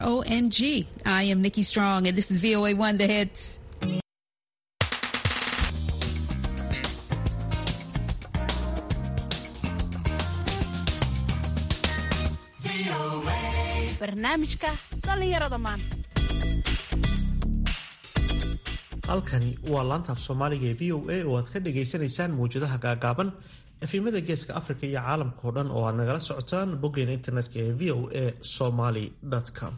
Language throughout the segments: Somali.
ONG. I am Nikki Strong, and this is VOA1 The Hits. barnaamijka dhalinyarada maanta. halkani waa laanta af soomaaliga ee v o a oo aad ka dhagaysanaysaan mawjadaha gaagaaban efimada geeska afrika iyo caalamka oo dhan oo aad nagala socotaan boggeena internetka ee v o a somali.com.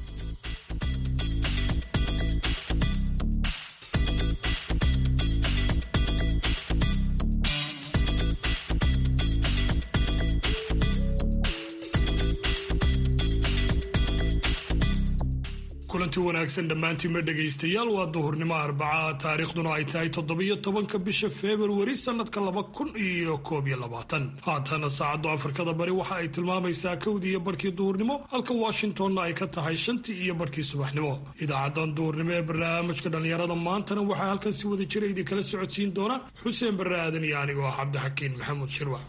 kulanti wanaagsan dhammaantiinba dhegaystayaal waa duhurnimo Arbaca taariikhduna ay tahay 17 bisha February sanadka 2021 haatana saacadu Afrikada bari waxa ay tilmaamaysaa 1:00 duhurnimo halka Washingtonna ay ka tahay 5:00 subaxnimo. Idaacadan duhurnimo ee barnaamijka dhalinyarada maantana waxaa halkan si wada jira idin kala socodsiin doona Xuseen Barre Aadan iyo anigoo Cabdixakiin Maxamuud Shirwa.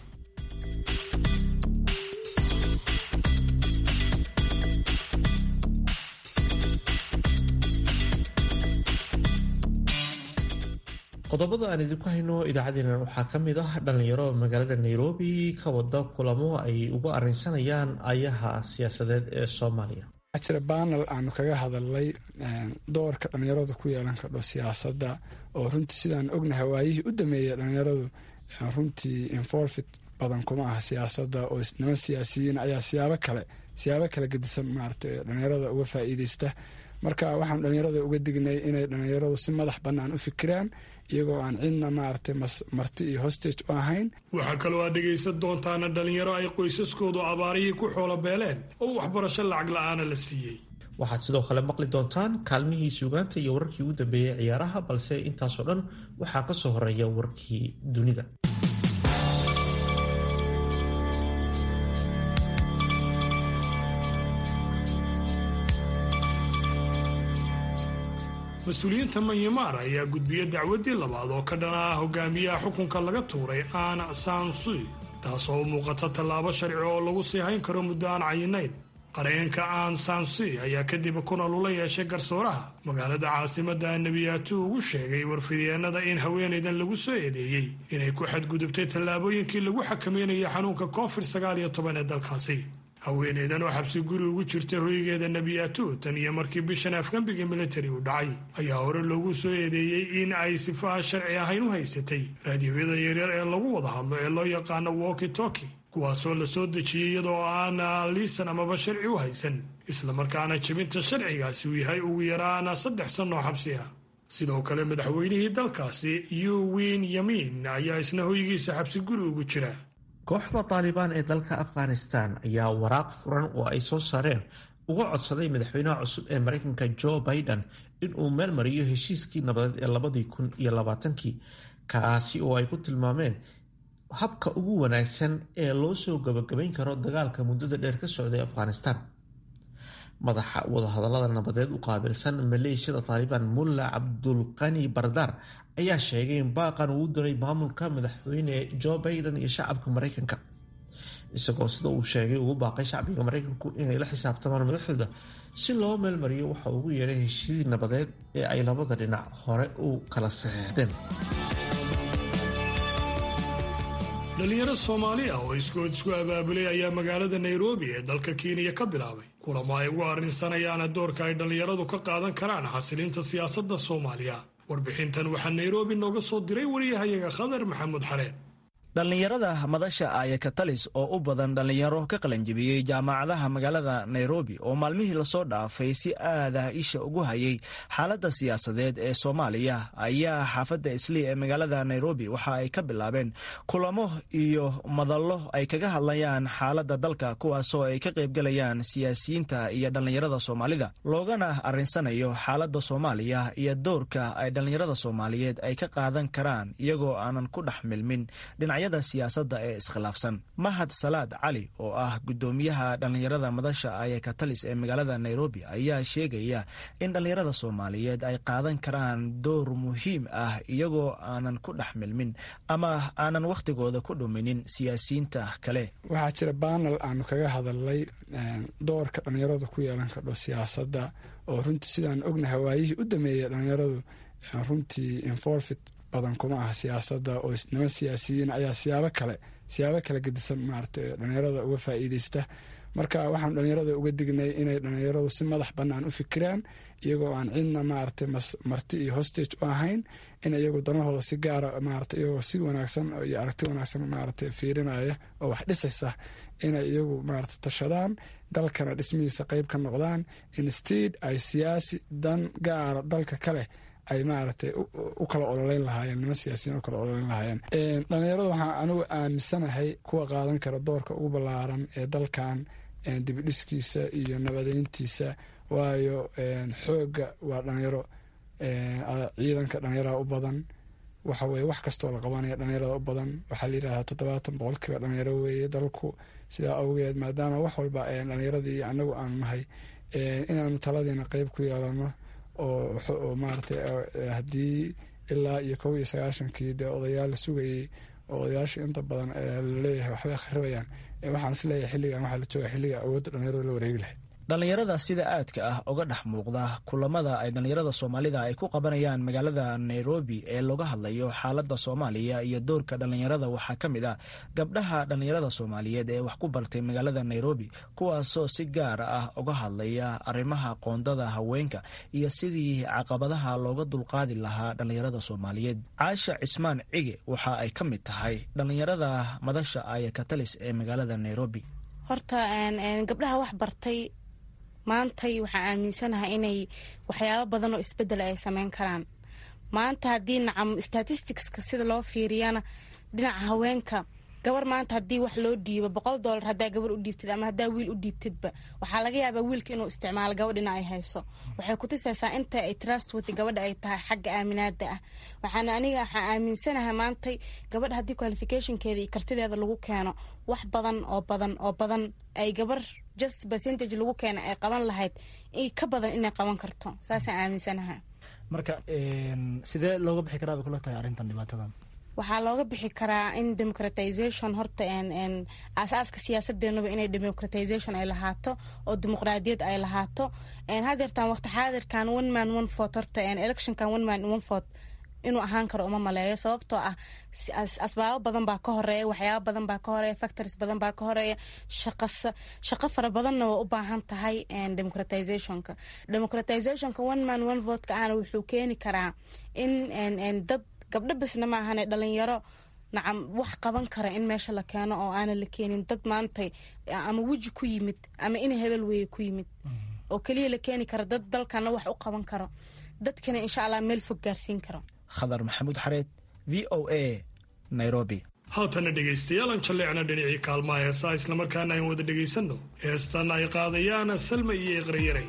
qodobada aan idinku hayno idaacadeena waxaa ka mid ah dhalinyaro magaalada Nairobi ka wada kulamo ay ugu arrinsanayaan ayaha siyaasadeed ee Soomaaliya. Ajira panel aanu kaga hadalnay doorka dhalinyaradu ku yeelan karo siyaasadda oo runtii sidaan ognahay waayihii u dhameeyay dhalinyaradu runtii involved badan kuma aha siyaasadda oo isna siyaasiyiin ayaa siyaabo kale gedisan maartay dhalinyarada uga faa'iideysta. marka waxaan dhalinyarada uga dignay inay dhalinyaradu si madax bannaan u fikiraan iyagoo aan cidna maartay marti iyo hostage u ahayn. waxaa kaloo aad dhegaysan doontaana dhalinyaro ay qoysaskoodu abaarihii ku xoolo beeleen oo waxbarasho lacag la'aana la siiyey. waxaad sidoo kale maqli doontaan kaalmihii suugaanta iyo wararkii ugu dambeeyey ciyaaraha balse intaasoo dhan waxaa ka soo horeeya warkii dunida. mas-uuliyiinta Myanmar ayaa gudbiyay dacwadii labaad oo ka dhan ah hogaamiyaha xukunka laga tuuray Aung San Suu Kyi taasoo u muuqata tallaabo sharci oo lagu sii hayn karo muddo aan cayinayn. qareenka Aung San Suu Kyi ayaa kadib kulan ula yeeshay garsooraha magaalada caasimadda Nabiyatu ugu sheegay warfidyeennada in haweenaydan lagu soo eedeeyey inay ku xadgudubtay tallaabooyinkii lagu xakameynayay xanuunka COVID-19 ee dalkaasi. haweeneydan oo xabsi guri ugu jirtay hoygeeda Nabiyatu tan iyo markii bishan afgambiga military uu dhacay ayaa hore loogu soo eedeeyey in ay sifaha sharci ahayn u haysatay raadiyoyada yaryar ee lagu wada hadlo ee loo yaqaano walkie-talkie kuwaasoo la soo dejiyey iyadoo aan liisan amaba sharci u haysan islamarkaana jebinta sharcigaasi uu yahay ugu yaraan 3 sano xabsi ah. sidoo kale madaxweynihii dalkaasi Yu Win Yamin ayaa isna hoygiisa xabsi guri ugu jira. kooxda Taliban ee dalka Afghanistan ayaa waraaq furan oo ay soo saareen uga codsaday madaxweynaha cusub ee Mareykanka Joe Biden in uu meel mariyo heshiiskii nabadeed ee 2020 kaasi oo ay ku tilmaameen habka ugu wanaagsan ee loo soo gabagabayn karo dagaalka muddada dheer ka socday Afghanistan. madaxa wadahadallada nabadeed u qaabilsan maleeshiyada Taliban Mullah Abdul Qani Bardar ayaa sheegay in baaqan uu diray maamulka madaxweyne Joe Biden iyo shacabka Mareykanka isagoo sida uu sheegay ugu baaqay shacbiga Mareykanku inay la xisaabtamaan madaxdooda si loo meel mariyo waxa ugu yeeray heshiis nabadeed ee ay labada dhinac hore u kala saxeexdeen. dhalinyaro Soomaali ah oo isku abaabulay ayaa magaalada Nairobi ee dalka Kenya ka bilaabay kulamo ay ugu arrinsanayaan doorka ay dhalinyaradu ka qaadan karaan xasilinta siyaasadda Soomaaliya. warbixintan waxaa Nairobi nooga soo diray wariyahayaga Khadar Maxamuud Xareen. dhalinyarada madasha Ayakatalis oo u badan dhalinyaro ka qalanjibiyey jaamacadaha magaalada Nairobi oo maalmihii lasoo dhaafay si aad ah isha ugu hayay xaaladda siyaasadeed ee Soomaaliya ayaa xaafadda Islii ee magaalada Nairobi waxa ay ka bilaabeen kulamo iyo madallo ay kaga hadlayaan xaaladda dalka kuwaasoo ay ka qaybgalayaan siyaasiyiinta iyo dhalinyarada Soomaalida loogana arrinsanayo xaaladda Soomaaliya iyo doorka ay dhalinyarada Soomaaliyeed ay ka qaadan karaan iyagoo aanan ku dhex milmin dhinaca dhinacyada siyaasadda ee iskhilaafsan. Mahad Salaad Cali oo ah gudoomiyaha dhallinyarada madasha ayaka talis ee magaalada Nairobi ayaa sheegaya in dhallinyarada Soomaaliyeed ay qaadan karaan door muhiim ah iyagoo aanan ku dhex milmin ama aanan waqtigooda ku dhuminin siyaasiyiinta kale. waxaa jira baanel aanu kaga hadalnay doorka dhallinyaradu ku yeelan kardho siyaasadda oo runtii sidaan ognahay waayihii u dameeyey dhallinyaradu runtii involved badan kuma ah siyaasadda oo niman siyaasiyiin ayaa siyaabo kale gedisan maaragtay dhallinyarada uga faa'iideysta. marka waxaan dhallinyarada uga dignay inay dhallinyaradu si madax bannaan u fikiraan iyagoo aan cidna maaragtay marti iyo hostage u ahayn, in iyagu danahooda si gaara maaragtay iyagoo si wanaagsan iyo aragti wanaagsan maaragtay fiirinaya oo wax dhisaysa inay iyagu maaragtay tashadaan, dalkana dhismihiisa qayb ka noqdaan, instead ay siyaasi dan gaara dalka kale ay maaragtay u kala ololeyn lahaayeen, niman siyaasiyiin u kala ololeyn lahaayeen. dhallinyarada waxaan anigu aaminsanahay kuwa qaadan kara doorka ugu ballaaran ee dalkan dibidhiskiisa iyo nabadeyntiisa, waayo xooga waa dhalinyaro, ciidanka dhalinyarada u badan, waxa weye wax kastoo la qabanaya dhalinyarada u badan. waxaa la yidhahdaa 70% dhalinyaro weeye dalku. sidaa awgeed maadaama wax walba dhalinyaradii iyo anagu aan nahay inaanu taladiina qayb ku yeelano oo maaragtay haddii ilaa iyo 1990 dee odayaal la sugayey oo odayaasha inta badan laleeyahay waxbay kharibayaan, waxaan is leeyahay xilligan waxaa la jooga xilliga awoodda dhalinyarada la wareegi lahay. dhallinyarada sida aadka ah uga dhex muuqda kulamada ay dhallinyarada Soomaalida ay ku qabanayaan magaalada Nairobi ee looga hadlayo xaaladda Soomaaliya iyo doorka dhallinyarada waxaa ka mid ah gabdhaha dhallinyarada Soomaaliyeed ee wax ku bartay magaalada Nairobi, kuwaasoo si gaar ah uga hadlaya arrimaha qoondada haweenka iyo sidii caqabadaha looga dulqaadi lahaa dhallinyarada Soomaaliyeed. Caasha Cismaan Cige waxa ay ka mid tahay dhallinyarada madasha ayaka talis ee magaalada Nairobi. horta gabdhaha wax bartay maantay waxaa aaminsanahay inay waxyaabo badan oo isbedel ay sameyn karaan. maanta haddii nacam statisticska sida loo fiiriyana dhinaca haweenka, gabar maanta haddii wax loo dhiibo $100 haddaa gabar u dhiibtid ama haddaa wiil u dhiibtidba, waxaa laga yaabaa wiilka inuu isticmaalo gabadhina ay hayso. waxay ku tusaysaa inta ay trustworthy gabadha ay tahay xagga aaminaada ah. waxaan aaminsanahay maantay gabadha haddii qualificationkeeda iyo kartideeda lagu keeno wax badan oo badan ay gabar just percentage lagu keena ay qaban lahayd ka badan inay qaban karto. saasaan aaminsanahay. marka sidee looga bixi karaa bay kula tahay arrintan dhibaatadan? waxaa looga bixi karaa in democratization horta aasaaska siyaasadeenuba inay democratization ay lahaato oo dimuqraadiyad ay lahaato. hadeertaan waqti xaadirkan one man one vote horta electionkan one man one vote inuu ahaan karo uma maleeyo, sababtoo ah asbaabo badan baa ka horeeya, waxyaabo badan baa ka horeeya, factors badan baa ka horeeya, shaqo fara badanna waa u baahan tahay democratizationka one man one vote-ka ahna wuxuu keeni karaa in dad gabdho basna ma ahane dhalinyaro nacam wax qaban kara in meesha la keeno oo aanan la keenin dad maantay ama weji ku yimid ama in hebel weeye ku yimid oo keliya la keeni kara dad dalkana wax u qaban karo, dadkana insha allah meel fog gaarsiin karo. Khadar Maxamuud Xareed, VOA, Nairobi. haatana dhegaystayaal aan jalleecna dhinacii kaalmaha heesaa islamarkaana aan wada dhegaysanno heestan ay qaadayaan Salma iyo Iqrayare.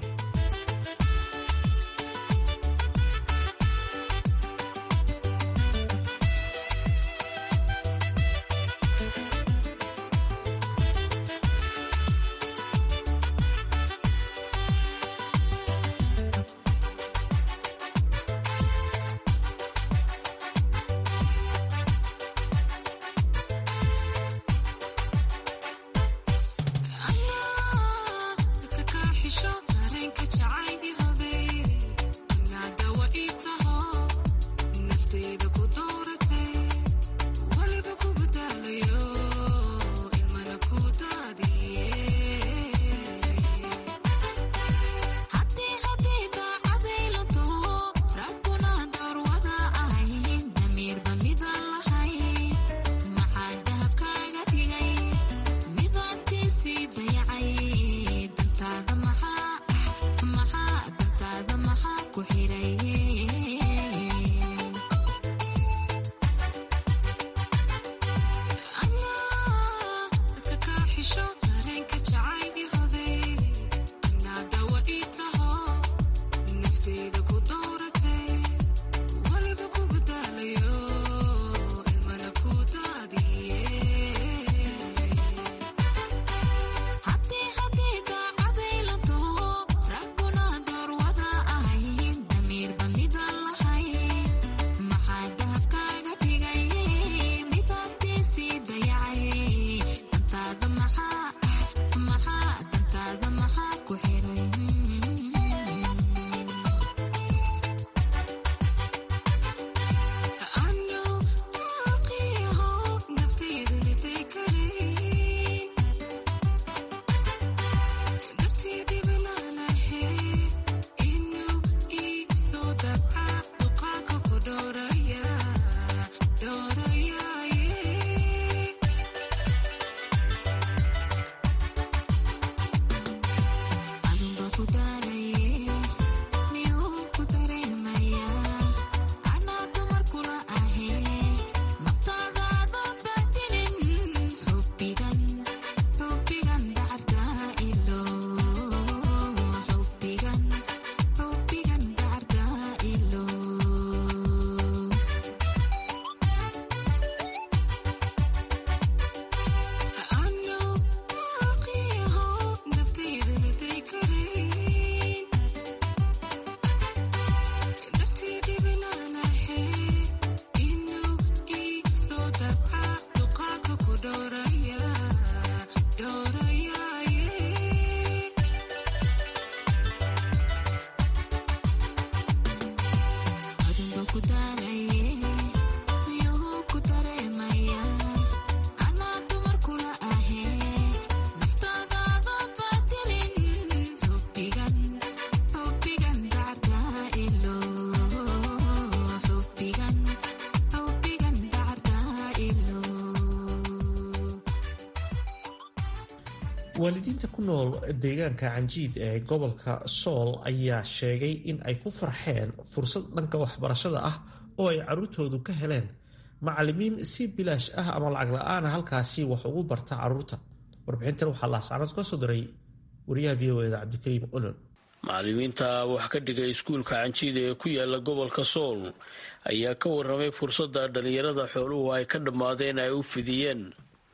waalidiinta ku nool deegaanka Canjiid ee gobolka Sool ayaa sheegay in ay ku farxeen fursad dhanka waxbarashada ah oo ay caruurtoodu ka heleen macallimiin si bilaash ah ama lacag la'aan halkaasi wax ugu barta caruurta. warbixintan waxaa la saacad ka soo diray wariyaha VOA-da Cabdikariim Olol. macallimiinta wax ka dhigay iskuulka Canjiid ee ku yaala gobolka Sool ayaa ka warramay fursadda dhalinyarada xooluhu ay ka dhammaadeen ay u fidiyeen.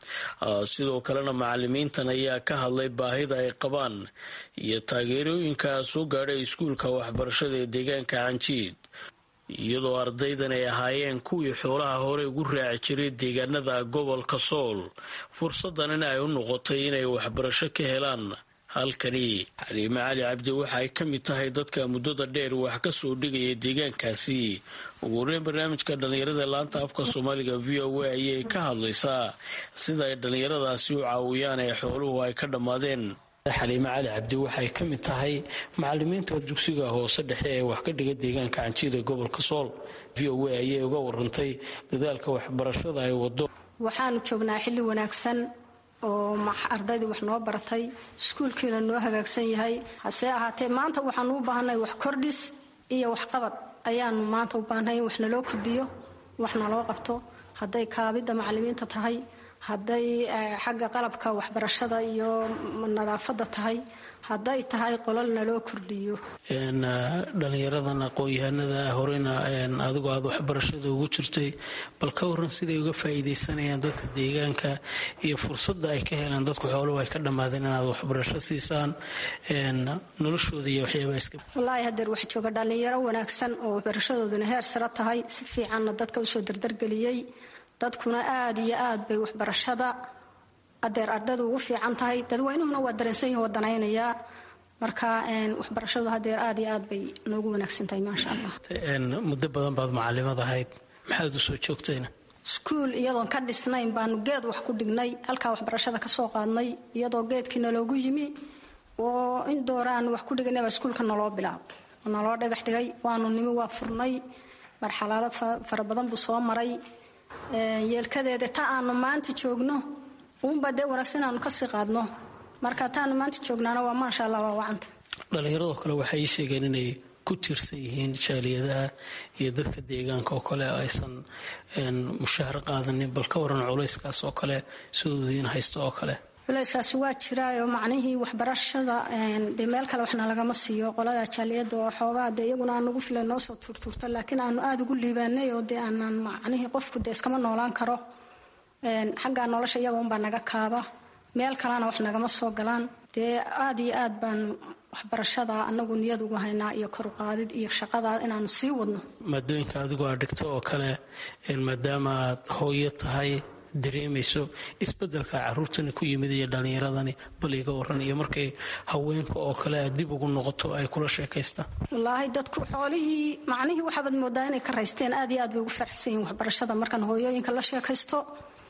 sidoo kalena macallimiintan ayaa ka hadlay baahida ay qabaan iyo taageerooyinka soo gaadhay iskuulka waxbarashada ee deegaanka Canjiid, iyadoo ardaydan ay ahaayeen kuwii xoolaha hore ugu raaci jiray deegaanada gobolka Sool. fursaddan ay u noqotay inay waxbarasho ka helaan halkani. Xaliime Cali Cabdi waxa ay ka mid tahay dadka muddada dheer wax ka soo dhigaya deegaankaasi. ugu horeyn barnaamijka dhalinyarada laanta afka Soomaaliga VOA ayay ka hadlaysaa sida ay dhalinyaradaasi u caawiyaan ee xooluhu ay ka dhammaadeen. Xaliime Cali Cabdi waxay ka mid tahay macallimiinta dugsiga hoose dhexe ee wax ka dhiga deegaanka Canjiid ee gobolka Sool. VOA ayay uga warantay dadaalka waxbarashada ay wado. waxaanu joognaa xilli wanaagsan oo ardaydu wax noo baratay, iskuulkiina noo hagaagsan yahay. hase ahaatee maanta waxaan u baahanay wax kordhis iyo wax qabad ayaanu maanta u baahanay, wax naloo kordhiyo, wax naloo qabto, hadday kaabidda macallimiinta tahay, hadday xagga qalabka waxbarashada iyo nadaafadda tahay, hadday tahay qolal naloo kordhiyo. dhalinyaradan aqoon-yahanada horena adigu aad waxbarashada ugu jirtay, bal ka waran siday uga faa'iidaysanayaan dadka deegaanka iyo fursadda ay ka helaan dadku xooluhu ay ka dhammaadeen inaad waxbarasho siisaan noloshooda iyo waxyaabaa iska. wallaahi hadeer wax jooga dhalinyaro wanaagsan oo waxbarashadooduna heer sare tahay, si fiicanna dadka usoo dardargeliyey. dadkuna aad iyo aad bay waxbarashada adeer ardaydu ugu fiican tahay, dadweynuhuna waa dareensan yihiin, waa danaynayaa. marka waxbarashadu hadeer aad iyo aad bay noogu wanaagsan tahay, maasha allah. muddo badan baad macallimad ahayd, maxaad u soo joogtayna? iskuul iyadoon ka dhisnayn baanu geed wax ku dhignay, halkaa waxbarashada ka soo qaadnay, iyadoo geedkii naloogu yimi oo in dooraanu wax ku dhiganayba iskuulka naloo bilaab, naloo dhagax dhigay, waanu nimi, waa furnay. marxalado fara badan buu soo maray. yeelkadeeda ta aanu maanta joogno uunba dee wanaagsan aanu kasii qaadno. marka taanu maanta joognaana waa maasha allah, waa wacanta. dhallinyaradoo kale waxay ii sheegeen inay ku tiirsan yihiin jaaliyadaha iyo dadka deegaanka oo kale aysan mushaahar qaadanin. bal ka waran culayskaas oo kale sidoodiin haysto oo kale. culayskaasi waa jiraayo macnihii waxbarashada dee meel kale waxna lagama siiyo. qolada jaaliyada oo xoogaa dee iyaguna aan nagu filan noo soo tuurtuurta, laakiin aanu aada ugu liibaanay oo dee aanan macnihii qofku dee iskama noolaan karo. xaggaa nolosha iyaga unbaa naga kaaba, meel kalena wax nagama soo galaan. dee aad iyo aad baan waxbarashada anagu niyad ugu haynaa iyo koruqaadid iyo shaqada inaanu sii wadno. maadooyinka adigu aad dhigto oo kale, maadaama aad hooyo tahay, dareemayso isbedelka caruurtani ku yimid iyo dhalinyaradani, bal iga waran. iyo markay haweenka oo kale aad dib ugu noqoto ay kula sheekaystaan. wallaahi dadku xoolihii macnihii waxaabad moodaa inay ka raysteen, aad iyo aad bay ugu farxsan yihiin waxbarashada markaan hooyooyinka la sheekaysto,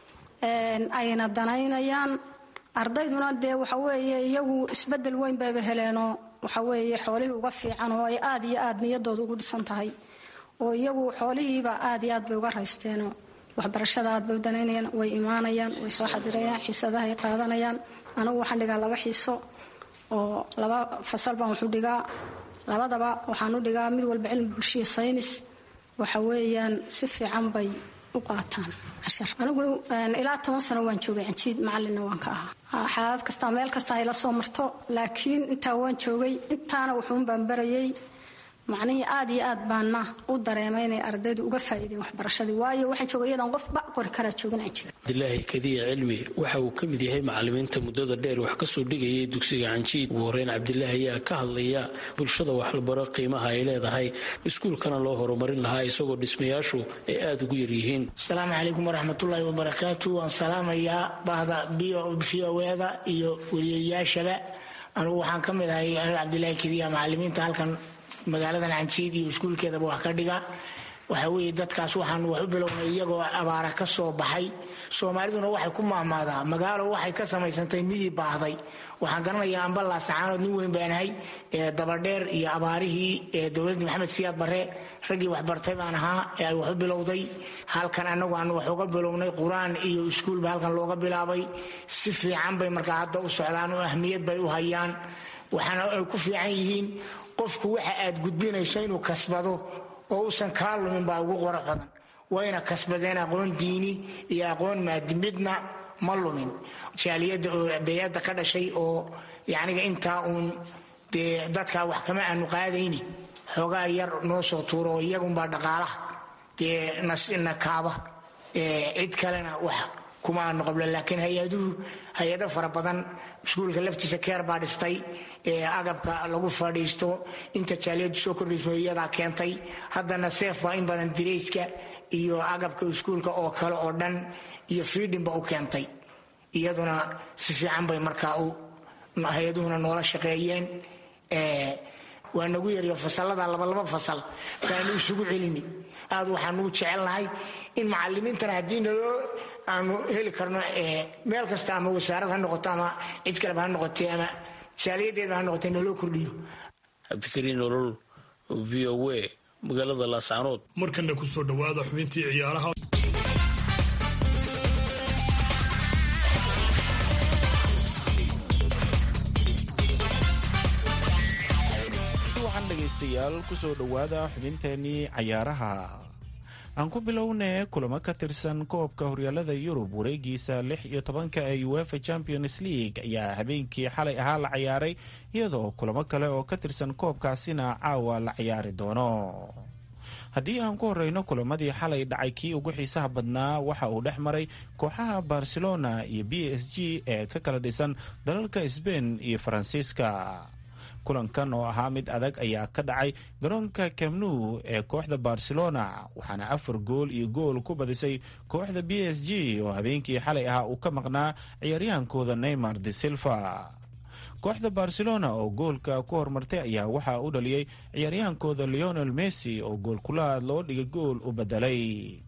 ayna danaynayaan. ardayduna dee waxaweeye iyagu isbedel weyn bayba heleenoo waxaweeye xoolihii uga fiican oo ay aad iyo aad niyadooda ugu dhisan tahay, oo iyagu xoolihiiba aad iyo aad bay uga raysteenoo waxbarashada aad bay u danaynayaan. way imaanayaan, way soo xadirayaan, xiisadahay qaadanayaan. anigu waxaan dhigaa 2 xiiso oo 2 fasal baan waxu dhigaa. labadaba waxaan u dhigaa mid walba cilmi bulshiya saynis. waxa weeyaan si fiican bay u qaataan cashar. anigu ilaa 10 sano waan joogay Canjiid, macallinna waan ka ahaa. xaalad kasta meel kasta ay la soo marto, laakiin intaa waan joogay, intaana wuxuun baan barayay. macnihii aad iyo aad baana u dareemay inay ardaydu uga faa'iideen waxbarashadii, waayo waxaan joogay iyadan qof ba qori karaa joogan Canjiid. Abdilaahi Kadiya Cilmi waxa uu ka mid yahay macallimiinta muddada dheer wax ka soo dhigayay dugsiga Canjiid. ugu horeyn Cabdilaahi ayaa ka hadlaya bulshada wax la baro qiimaha ay leedahay iskuulkana loo horumarin lahaa, isagoo dhismayaashu ay aad ugu yar yihiin. Asalaamu calaykum waraxmatullaahi wabarakaatuh. waan salaamayaa bahda VOA-da iyo wariyayaashaba. anigu waxaan ka mid ahay Cabdilaahi Kadiya, macallimiinta halkan magaaladan Canjiid iyo iskuulkeedaba wax ka dhiga. waxa weeye dadkaas waxaan wax u bilownay iyagoo abaara ka soo baxay. Soomaaliduna waxay ku maamaadaa magaalo waxay ka samaysantay midii baahday. Waxaan garanayaa ambalaas caanood nin weyn baanahay dabadheer iyo abaarihii dowladda Maxamed Siyaad Barre raggii wax bartay baan ahaa ay wax u bilowday. Halkan anagu aan wax uga bilownay quraan iyo iskuul ba halkan looga bilaabay. Si fiican bay markaa hadda u socdaan oo ahmiyad bay u hayaan. Waxaana ay ku fiican yihiin qofku waxa aad gudbinayso inuu kasbado oo uusan kaa lumin baa ugu qora badan. wayna kasbadeen aqoon diini iyo aqoon maadi midna ma lumin. jaaliyadda oo beeyada ka dhashay oo yacniga intaa uun dee dadka wax kama aanu qaadayni xoogaa yar noo soo tuuro oo iyagunbaa dhaqaalaha dee nasina kaaba cid kalena wax kuma aanu qabla. laakiin hay-ado fara badan iskuulka laftiisa keer baa dhistay agabka lagu fadhiisto inta jaaliyaddu soo kordhayso iyadaa keentay. haddana seef baa in badan dirayska iyo agabka iskuulka oo kale oo dhan iyo fiidhinba u keentay. iyaduna si fiican bay markaa hay-aduhuna noola shaqeeyeen. waa nagu yariyo fasalada laba fasal baanu isugu celini. aad waxaanu u jecelnahay in macalimiintana haddii aanu heli karno meel kasta ama wasaarad ha noqoto ama cid kaleba ha noqotee ama jaaliyadeedba ha noqotee naloo kordhiyo. cabdikariin nolol v o a magaalada laascaanood. markana ku soo dhowaada xubintii ciyaaraha. dhegaystayaal kusoo dhowaada xubinteenii cayaaraha. aan ku bilownay kulamo ka tirsan koobka horyaalada Yurub wareegiisa 16 ee UEFA Champions League ayaa habeenkii xalay ahaa la ciyaaray iyadoo kulamo kale oo ka tirsan koobkaasina caawa la ciyaari doono. haddii aan ku horeyno kulamadii xalay dhacay kii ugu xiisaha badnaa waxa uu dhex maray kooxaha Barcelona iyo PSG ee ka kala dhisan dalalka Spain iyo Faransiiska. kulankan oo ahaa mid adag ayaa ka dhacay garoonka Camp Nou ee kooxda Barcelona waxaana 4 gool iyo gool ku badisay kooxda PSG oo habeenkii xalay ahaa uu ka maqnaa ciyaaryahankooda Neymar de Silva. kooxda Barcelona oo goolka ku hormartay ayaa waxa uu dhaliyay ciyaaryahankooda Lionel Messi oo gool kulaad loo dhigay gool u bedelay.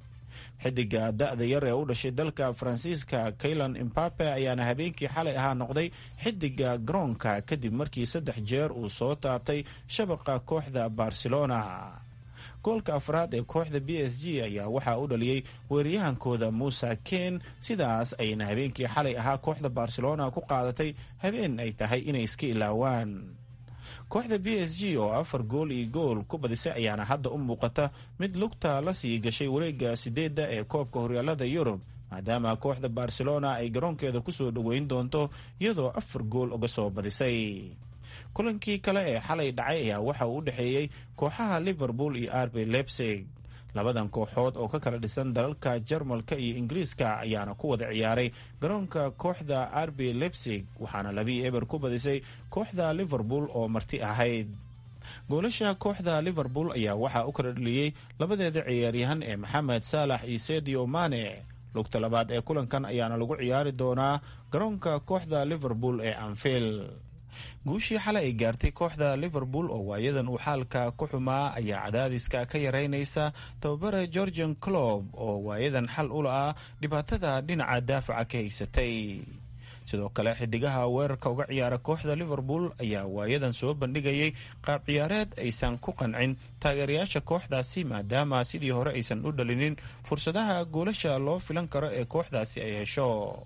xidiga da'da yar ee u dhashay dalka Faransiiska Kylian Mbappe ayaana habeenkii xalay ahaa noqday xidiga garoonka kadib markii 3 jeer uu soo taabtay shabaqa kooxda Barcelona. goolka afraad ee kooxda PSG ayaa waxa uu dhaliyay weeraryahankooda Musa Ken. sidaas ayna habeenkii xalay ahaa kooxda Barcelona ku qaadatay habeen ay tahay inay iska ilaawaan. kooxda PSG oo 4 gool iyo gool ku badisay ayaana hadda u muuqata mid lugta la sii gashay wareega 8 ee koobka horyaalada Yurub maadaama kooxda Barcelona ay garoonkeeda ku soo dhaweyn doonto iyadoo 4 gool uga soo badisay. kulankii kale ee xalay dhacay ayaa waxa uu u dhaxeeyay kooxaha Liverpool iyo RB Leipzig. labadan kooxood oo ka kala dhisan dalalka Jarmalka iyo Ingiriiska ayaana ku wada ciyaaray garoonka kooxda RB Leipzig waxaana 2-0 ku badisay kooxda Liverpool oo marti ahayd. goolasha kooxda Liverpool ayaa waxa uu kala dhaliyay labadeeda ciyaaryahan ee Mohamed Salah iyo Sadio Mane. lugta labaad ee kulankan ayaana lagu ciyaari doonaa garoonka kooxda Liverpool ee Anfield. guushii xalay ay gaartay kooxda Liverpool oo waayadan uu xaalka ku xumaa ayaa cadaadiska ka yaraynaysa tababare Jurgen Klopp oo waayadan xal u lahaa dhibaatada dhinaca daafaca ka haysatay. sidoo kale xidigaha weerarka uga ciyaara kooxda Liverpool ayaa waayadan soo bandhigayay qaab ciyaareed aysan ku qancin taageerayaasha kooxdaasi maadaama sidii hore aysan u dhalinin fursadaha goolasha loo filan karo ee kooxdaasi ay hesho.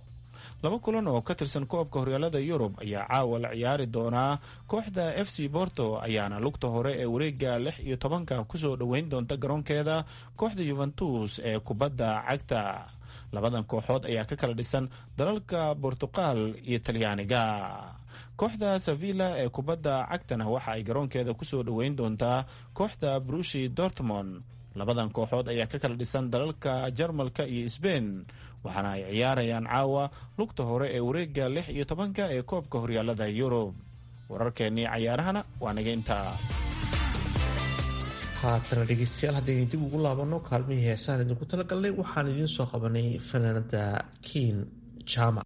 2 kulan oo ka tirsan koobka horyaalada Yurub ayaa caawa la ciyaari doonaa. kooxda FC Porto ayaana lugta hore ee wareega 16 ku soo dhaweyn doonta garoonkeeda kooxda Juventus ee kubadda cagta. labadan kooxood ayaa ka kala dhisan dalalka Portugal iyo Talyaaniga. kooxda Sevilla ee kubadda cagtana waxa ay garoonkeeda ku soo dhaweyn doontaa kooxda Borussia Dortmund. labadan kooxood ayaa ka kala dhisan dalalka Jarmalka iyo Spain waxaana ay ciyaarayaan caawa lugta hore ee wareega 16 ee koobka horyaalada Yurub. wararkeennii cayaarahana waa naga intaa. haatana dhegeystayaal haddaynu dib ugu laabanno kaalmihii heesaan idinku talagalnay waxaan idiin soo qabanay fanaanada Kiin Jaamac.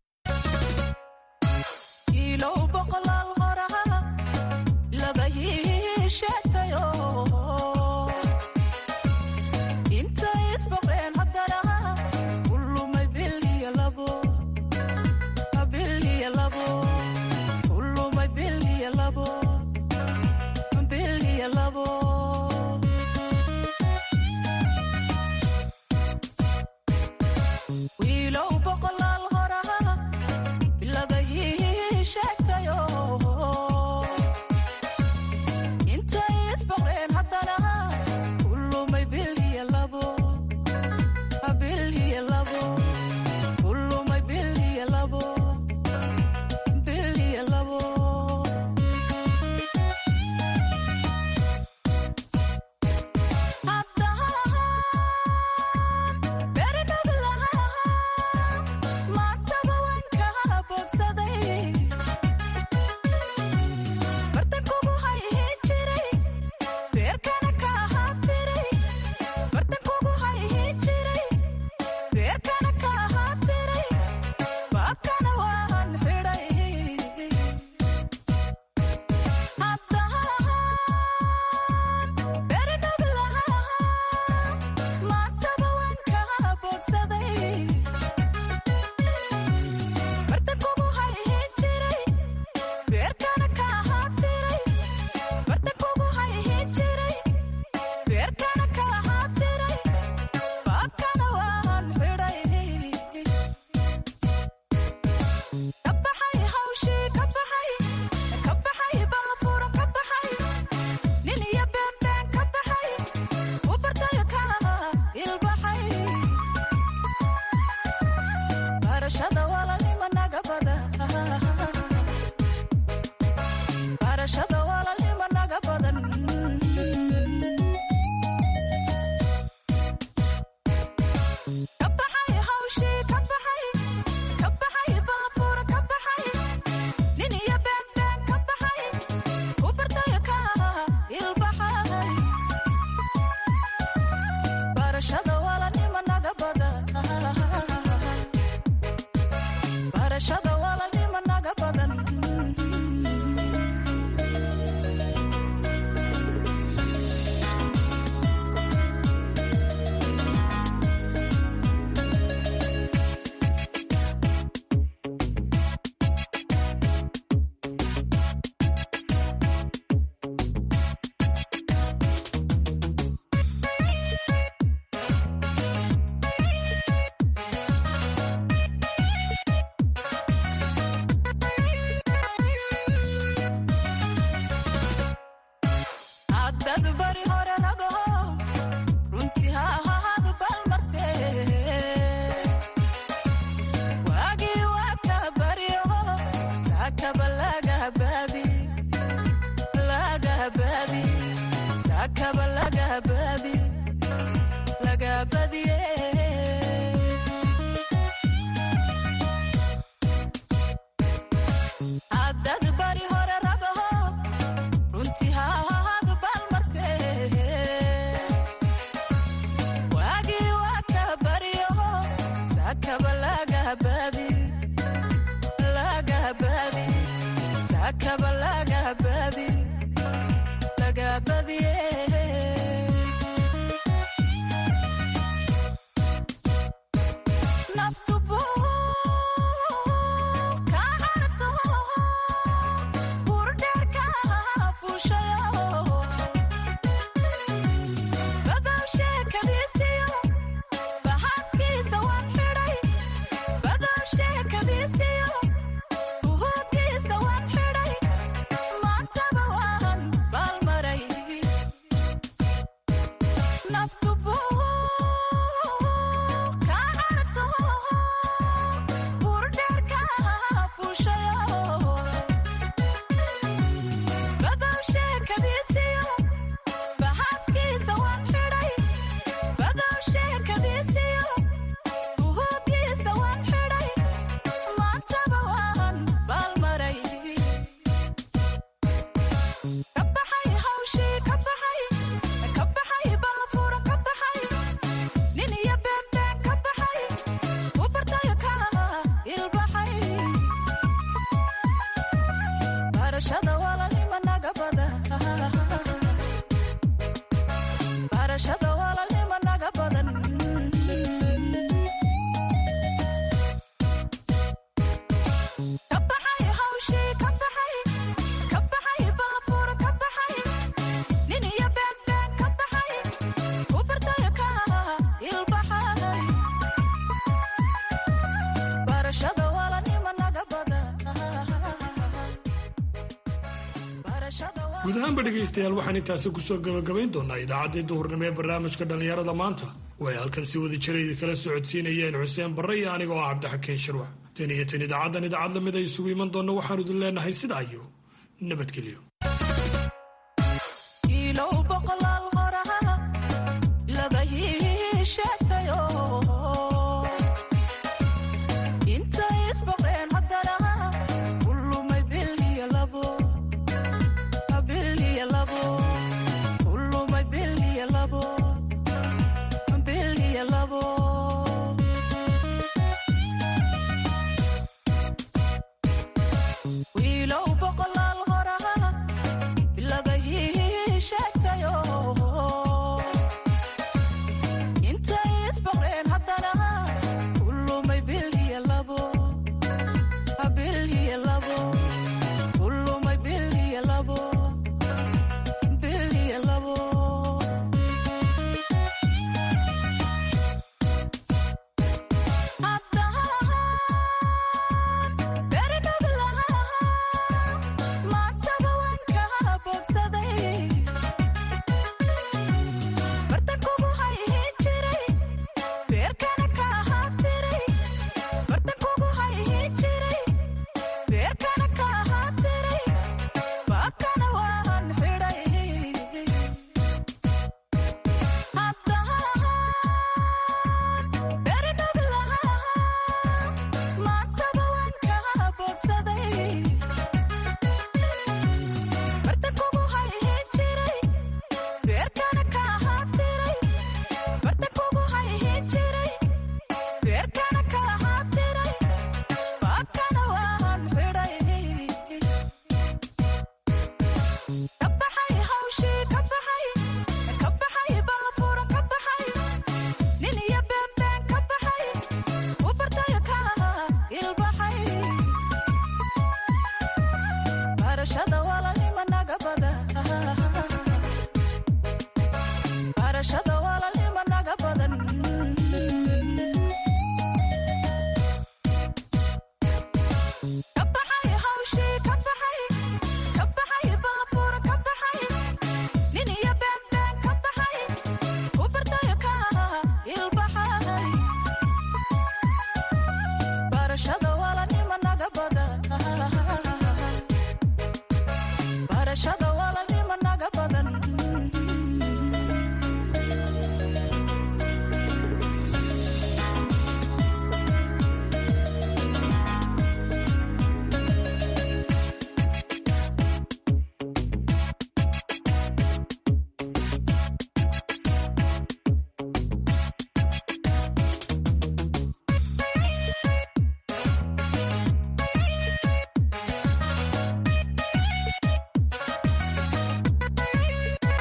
guud ahaanba dhegaystayaal waxaan intaasi kusoo gabagabayn doonaa idaacaddii duhurnimo ee barnaamijka dhallinyarada maanta oo ay halkan si wada jiraydi kala socodsiinayeen xuseen barre iyo anigoo ah cabdixakiin shirwac tan iyo tan idaacaddan idaacad lamid ay isugu iman doonna waxaanu idin leenahay sidaa iyo nabadgelyo.